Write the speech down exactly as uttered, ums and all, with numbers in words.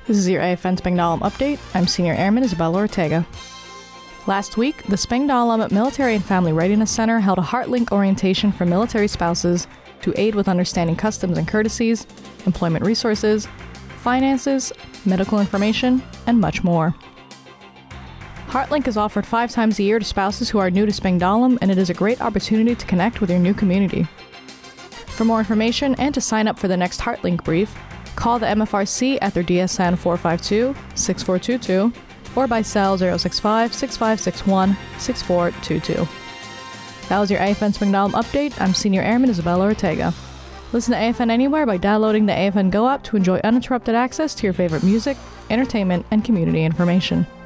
This is your A F N Spangdahlem update. I'm Senior Airman Isabella Ortega. Last week, the Spangdahlem Military and Family Readiness Center held a HeartLink orientation for military spouses to aid with understanding customs and courtesies, employment resources, finances, medical information, and much more. HeartLink is offered five times a year to spouses who are new to Spangdahlem, and it is a great opportunity to connect with your new community. For more information and to sign up for the next HeartLink brief, call the M F R C at their D S N four five two, six four two two or by cell zero six five, six five six one, six four two two. That was your A F N Spangdahlem update. I'm Senior Airman Isabella Ortega. Listen to A F N anywhere by downloading the A F N Go app to enjoy uninterrupted access to your favorite music, entertainment, and community information.